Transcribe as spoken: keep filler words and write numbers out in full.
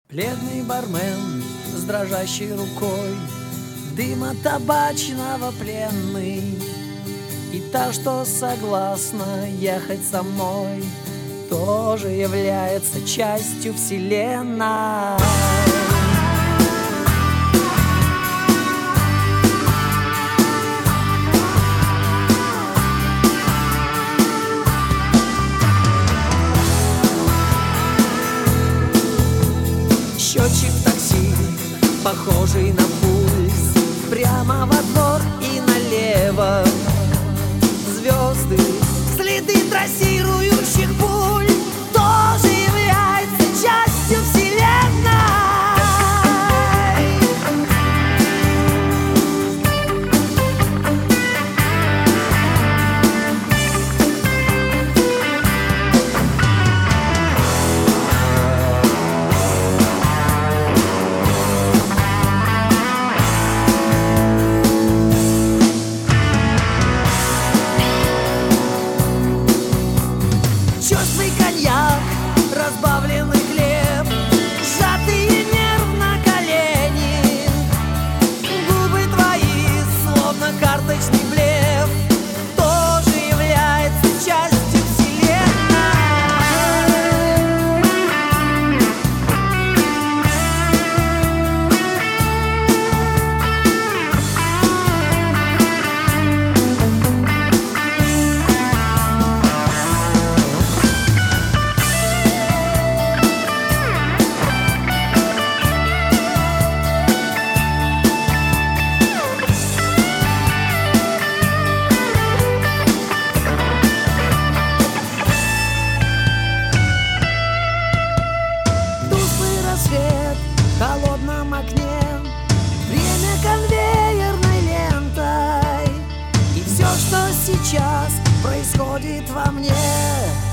Бледный бармен с дрожащей рукой, дыма табачного пленный, и та, что согласна ехать со мной, тоже является частью вселенной. Счетчик такси, похожий на пульс, прямо во двор и налево. Звезды, следы трассирующих пуль, тоже является частью вселенной. Черствый коньяк, разбавленный хлеб, сжатые нервно колени, губы твои, словно карточный блеф, тоже является частью вселенной. В холодном окне время конвейерной лентой, и все, что сейчас происходит во мне,